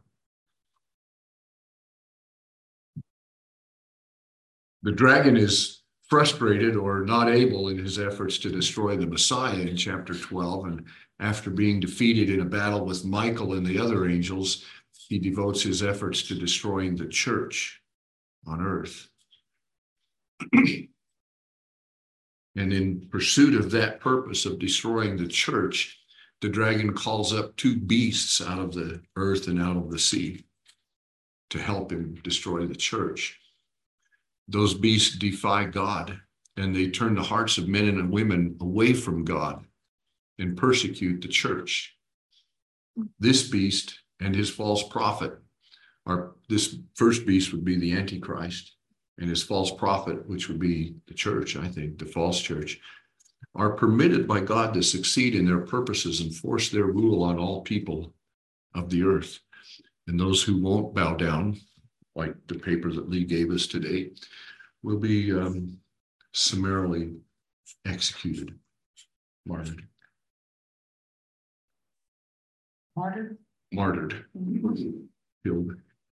The dragon is frustrated or not able in his efforts to destroy the Messiah in chapter twelve. And after being defeated in a battle with Michael and the other angels, he devotes his efforts to destroying the church on earth. And in pursuit of that purpose of destroying the church, the dragon calls up two beasts out of the earth and out of the sea to help him destroy the church. Those beasts defy God, and they turn the hearts of men and women away from God and persecute the church. This beast and his false prophet are, this first beast would be the Antichrist, and his false prophet, which would be the church, I think, the false church, are permitted by God to succeed in their purposes and force their rule on all people of the earth. And those who won't bow down, like the paper that Lee gave us today, will be um, summarily executed, martyred. Martyr? Martyred, Mm-hmm. killed.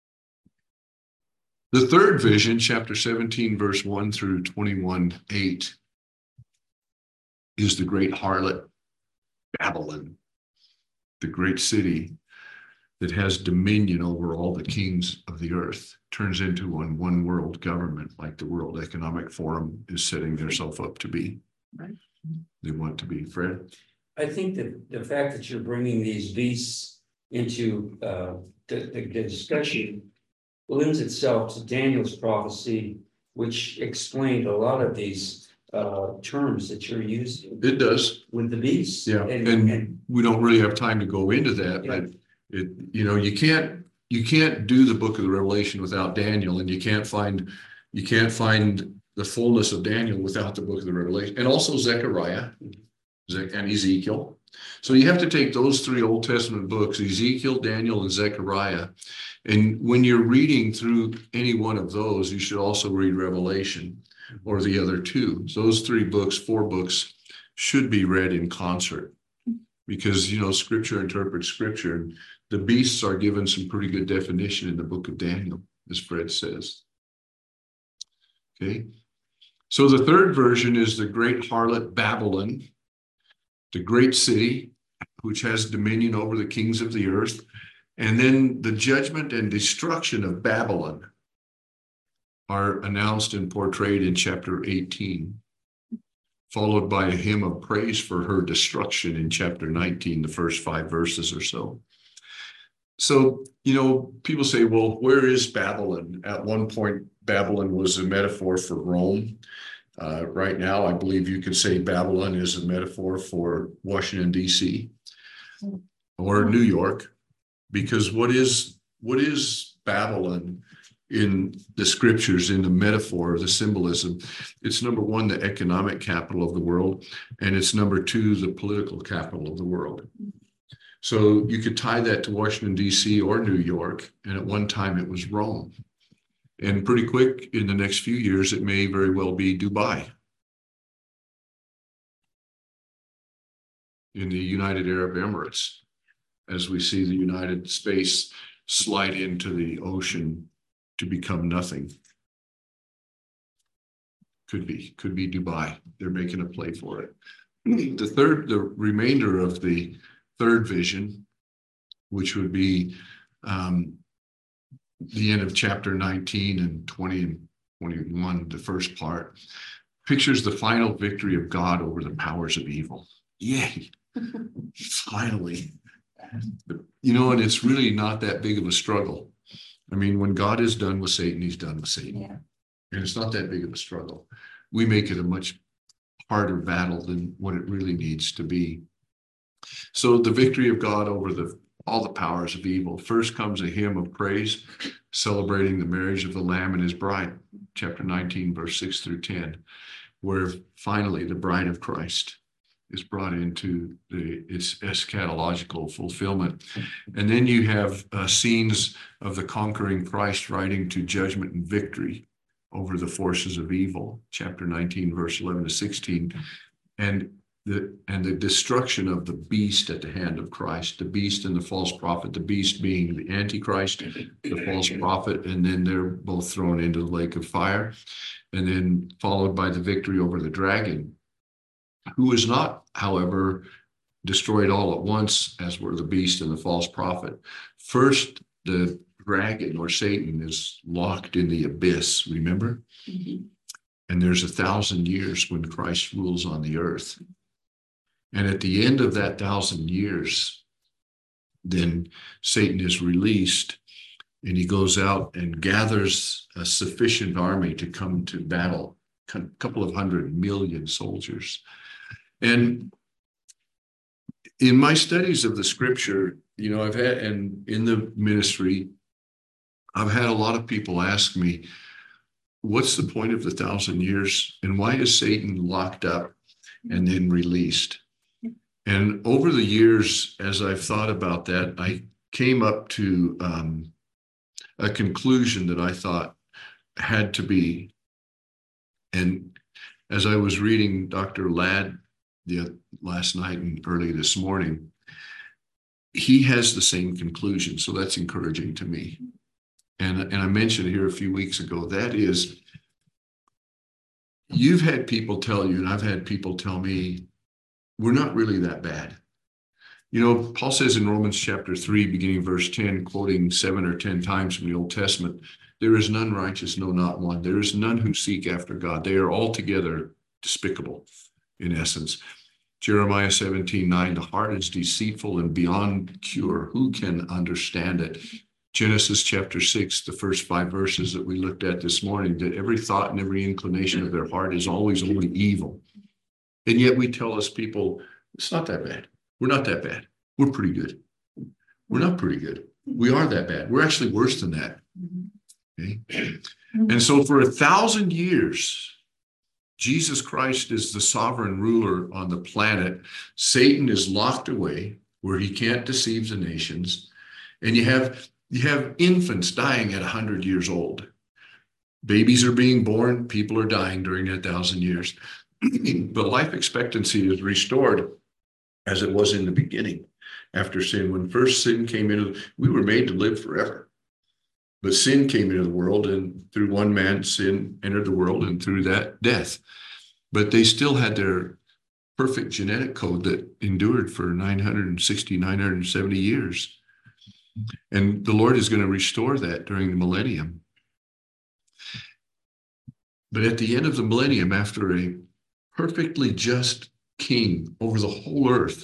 The third vision, chapter seventeen, verse one through twenty-one, eight, is the great harlot Babylon. the great city that has dominion over all the kings of the earth, turns into one one world government like the World Economic Forum is setting themselves up to be. Right. They want to be. Fred? I think that the fact that you're bringing these beasts into uh, the, the discussion lends itself to Daniel's prophecy, which explained a lot of these uh, terms that you're using It does. with the beasts. Yeah, And, and and we don't really have time to go into that, Yeah. but it, you know, you can't, you can't do the book of the Revelation without Daniel, and you can't find, you can't find the fullness of Daniel without the book of the Revelation, and also Zechariah Ze- and Ezekiel. So you have to take those three Old Testament books, Ezekiel, Daniel, and Zechariah. And when you're reading through any one of those, you should also read Revelation or the other two. So those three books, four books, should be read in concert, because, you know, scripture interprets scripture. And the beasts are given some pretty good definition in the book of Daniel, as Fred says. Okay. So the third version is the great harlot Babylon, the great city, which has dominion over the kings of the earth. And then the judgment and destruction of Babylon are announced and portrayed in chapter eighteen, followed by a hymn of praise for her destruction in chapter nineteen, the first five verses or so. So, you know, people say, well, where is Babylon? At one point, Babylon was a metaphor for Rome. Uh, right now, I believe you could say Babylon is a metaphor for Washington, D C or New York, because what is what is Babylon in the scriptures, in the metaphor, the symbolism? It's number one, the economic capital of the world, and it's number two, the political capital of the world. So you could tie that to Washington, D C or New York, and at one time it was Rome. And pretty quick, in the next few years, it may very well be Dubai in the United Arab Emirates, as we see the United States slide into the ocean to become nothing. Could be, could be Dubai. They're making a play for it. The third, the remainder of the third vision, which would be um, the end of chapter nineteen and twenty and twenty-one, the first part, pictures the final victory of God over the powers of evil. Yay! Finally. You know, and it's really not that big of a struggle. I mean, when God is done with Satan, he's done with Satan. Yeah. And it's not that big of a struggle. We make it a much harder battle than what it really needs to be. So the victory of God over the all the powers of evil. First comes a hymn of praise, celebrating the marriage of the Lamb and his bride, chapter nineteen, verse six through ten, where finally the bride of Christ is brought into the its eschatological fulfillment. And then you have uh, scenes of the conquering Christ riding to judgment and victory over the forces of evil, chapter nineteen, verse eleven to sixteen, and the and the destruction of the beast at the hand of Christ, the beast and the false prophet, the beast being the Antichrist, the false prophet, and then they're both thrown into the lake of fire, and then followed by the victory over the dragon, who is not, however, destroyed all at once, as were the beast and the false prophet. First, the dragon or Satan is locked in the abyss, remember? Mhm. And there's a thousand years when Christ rules on the earth. And at the end of that thousand years, then Satan is released, and he goes out and gathers a sufficient army to come to battle, a couple of hundred million soldiers. And in my studies of the scripture, you know, I've had, and in the ministry, I've had a lot of people ask me, what's the point of the thousand years? And why is Satan locked up and then released? And over the years, as I've thought about that, I came up to um, a conclusion that I thought had to be. And as I was reading Doctor Ladd the last night and early this morning, he has the same conclusion. So that's encouraging to me. And, and I mentioned here a few weeks ago, that is, you've had people tell you, and I've had people tell me, we're not really that bad. You know, Paul says in Romans chapter three, beginning verse ten, quoting seven or ten times from the Old Testament, there is none righteous, no, not one. There is none who seek after God. They are altogether despicable, in essence. Jeremiah seventeen nine, the heart is deceitful and beyond cure. Who can understand it? Genesis chapter six, the first five verses that we looked at this morning, that every thought and every inclination of their heart is always only evil. And yet we tell us people, it's not that bad. We're not that bad. We're pretty good. We're not pretty good. We are that bad. We're actually worse than that. Okay? And so for a thousand years, Jesus Christ is the sovereign ruler on the planet. Satan is locked away where he can't deceive the nations. And you have, you have infants dying at one hundred years old. Babies are being born. People are dying during that thousand years. But life expectancy is restored as it was in the beginning after sin. When first sin came into, we were made to live forever. But sin came into the world, and through one man, sin entered the world, and through that, death. But they still had their perfect genetic code that endured for nine hundred sixty, nine hundred seventy years. And the Lord is going to restore that during the millennium. But at the end of the millennium, after a perfectly just king over the whole earth,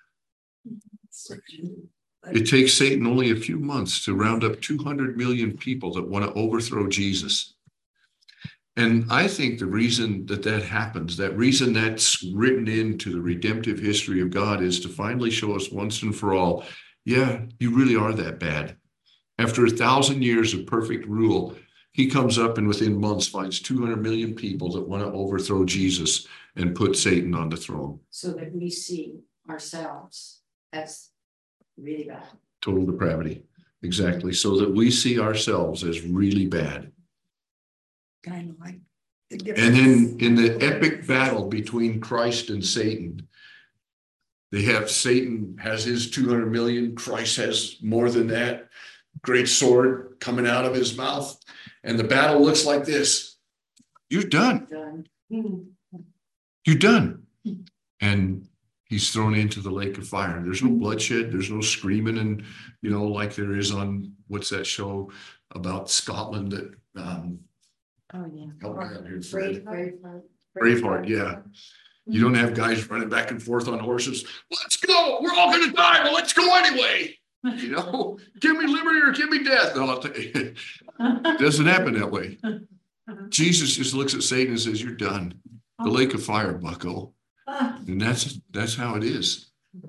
it takes Satan only a few months to round up two hundred million people that want to overthrow Jesus. And I think the reason that that happens, that reason that's written into the redemptive history of God, is to finally show us once and for all, yeah, you really are that bad. After a thousand years of perfect rule, he comes up and within months finds two hundred million people that want to overthrow Jesus and put Satan on the throne. So that we see ourselves as really bad. Total depravity. Exactly. So that we see ourselves as really bad. Kind of like. And then in the epic battle between Christ and Satan, they have Satan has his two hundred million. Christ has more than that. Great sword coming out of his mouth. And the battle looks like this. You're done. Done. You're done. And he's thrown into the lake of fire. There's no bloodshed. There's no screaming. And, you know, like there is on, what's that show about Scotland that, um, Oh, yeah. help me out here, Fred. Braveheart. Braveheart, yeah. You don't have guys running back and forth on horses. Let's go. We're all going to die, but let's go anyway. You know, give me liberty or give me death. No, I'll tell you, it doesn't happen that way. Jesus just looks at Satan and says, you're done. The lake of fire, bucko. And that's that's how it is.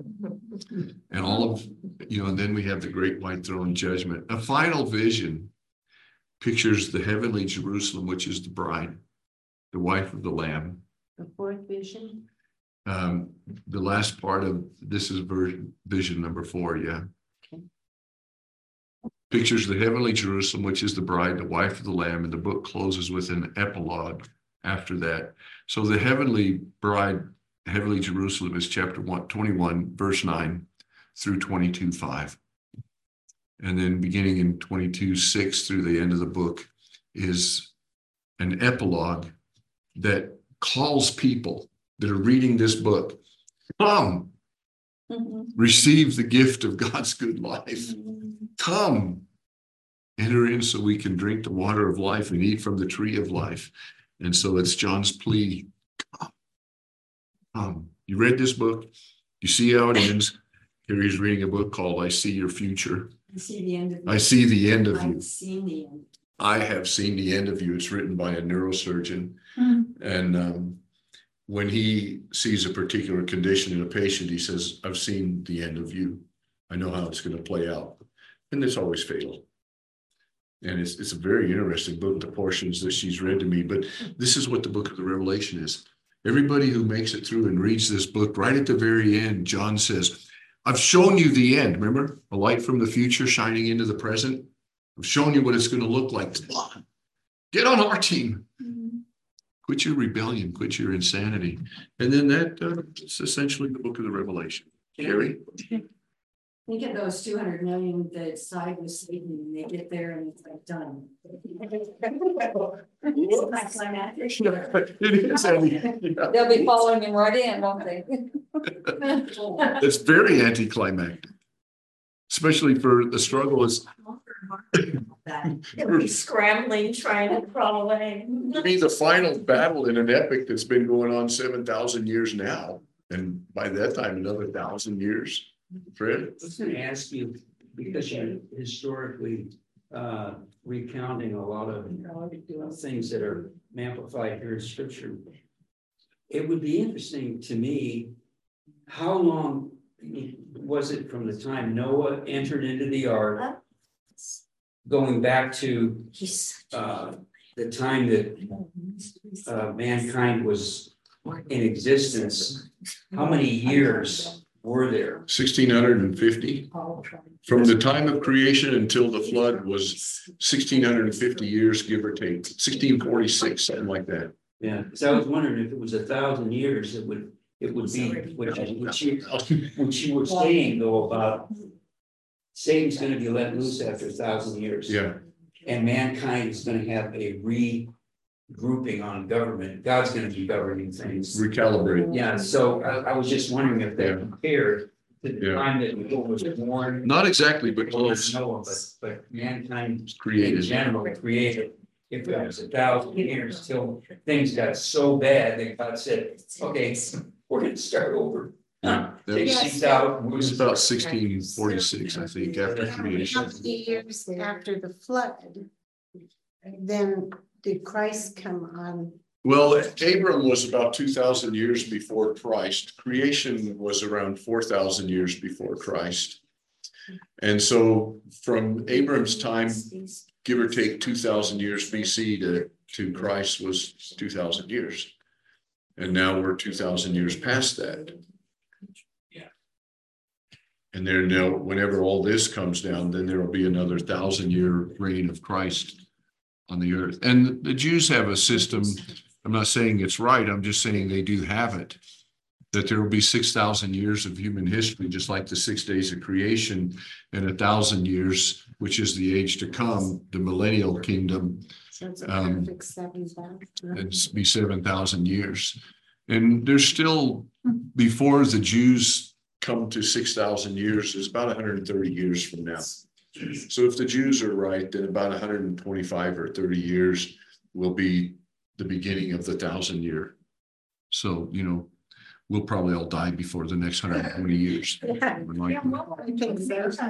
And all of, you know, and then we have the great white throne judgment. A final vision pictures the heavenly Jerusalem, which is the bride, the wife of the Lamb. The fourth vision. Um, the last part of this is version, vision number four, yeah. Okay. Pictures the heavenly Jerusalem, which is the bride, the wife of the Lamb, and the book closes with an epilogue after that. So the heavenly bride, heavenly Jerusalem is chapter one, twenty-one, verse nine through twenty-two, five. And then beginning in twenty-two, six through the end of the book is an epilogue that calls people that are reading this book, come, Mm-hmm. receive the gift of God's good life. Come, enter in so we can drink the water of life and eat from the tree of life. And so it's John's plea. Come. Come. You read this book. You see how it ends. Here he's reading a book called I See Your Future. I see the end of I see the end of I've you. seen the end. I have seen the end of you. It's written by a neurosurgeon. And um, when he sees a particular condition in a patient, he says, I've seen the end of you. I know how it's going to play out. And it's always fatal. And it's, it's a very interesting book, the portions that she's read to me. But this is what the book of the Revelation is. Everybody who makes it through and reads this book, right at the very end, John says, I've shown you the end. Remember, a light from the future shining into the present. I've shown you what it's going to look like. Come on, get on our team. Quit your rebellion, quit your insanity. And then that uh, it's essentially the book of the Revelation. Carrie? Think of those two hundred million that side with Satan, and they get there and it's like done. It is, Andy. Yeah. They'll be following him right in, won't they? It's very anticlimactic. Especially for the struggle is, They'll be scrambling, trying to crawl away. to be the final battle in an epic that's been going on seven thousand years now. And by that time, another thousand years. Fred? I was gonna ask you, because you're historically uh recounting a lot of things that are amplified here in scripture. It would be interesting to me, how long was it from the time Noah entered into the ark, going back to uh the time that uh mankind was in existence? How many years were there? sixteen fifty. From the time of creation until the flood was sixteen fifty years, give or take, sixteen forty-six, something like that. Yeah, because I was wondering if it was a thousand years, it would, it would be, which, which you, which you were saying though about Satan's gonna be let loose after a thousand years. Yeah, And mankind is gonna have a regrouping on government. God's gonna be governing things. recalibrate. Yeah, so I, I was just wondering if they Yeah. compared to the Yeah. time that Noah was born. Not exactly, but close. Noah, but, but mankind in Created. general created. If it was a thousand years till things got so bad that God said, okay, we're gonna start over. Yeah, that Take was- seats out. It was about sixteen forty-six, I think, after creation. How many years after the flood? Then did Christ come on? Well, Abram was about two thousand years before Christ. Creation was around four thousand years before Christ. And so from Abram's time, give or take two thousand years B C to, to Christ was two thousand years. And now we're two thousand years past that. Yeah. And then now, whenever all this comes down, then there will be another thousand year reign of Christ on the earth. And the Jews have a system. I'm not saying it's right. I'm just saying they do have it. That there will be six thousand years of human history, just like the six days of creation, and a thousand years, which is the age to come, the millennial kingdom. So it's a Um, perfect seven thousand. It'd be seven thousand years. And there's still, before the Jews come to six thousand years, is about one hundred thirty years from now. So if the Jews are right, then about one hundred twenty-five or thirty years will be the beginning of the thousand year. So, you know, we'll probably all die before the next one hundred twenty years. Yeah. Like- I think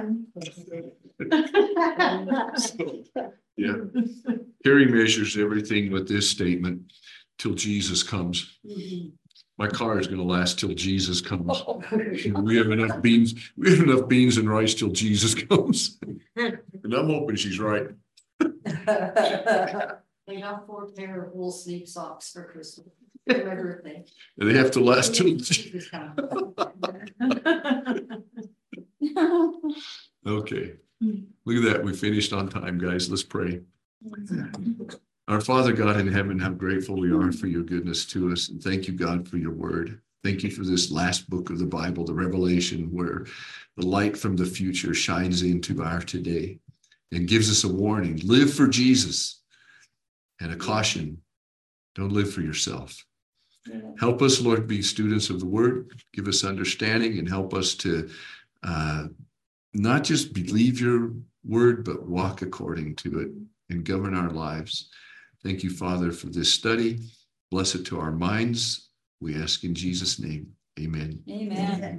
so. Yeah. Harry measures everything with this statement till Jesus comes. My car is going to last till Jesus comes. We have enough beans. We have enough beans and rice till Jesus comes. And I'm hoping she's right. They got four pair of wool sleep socks for Christmas. For my birthday. And they have to last till. Okay. Look at that. We finished on time, guys. Let's pray. Our Father God in heaven, how grateful we are for your goodness to us. And thank you, God, for your word. Thank you for this last book of the Bible, the Revelation, where the light from the future shines into our today and gives us a warning. Live for Jesus, and a caution. Don't live for yourself. Help us, Lord, be students of the word. Give us understanding and help us to uh, not just believe your word, but walk according to it and govern our lives. Thank you, Father, for this study. Bless it to our minds. We ask in Jesus' name. Amen. Amen.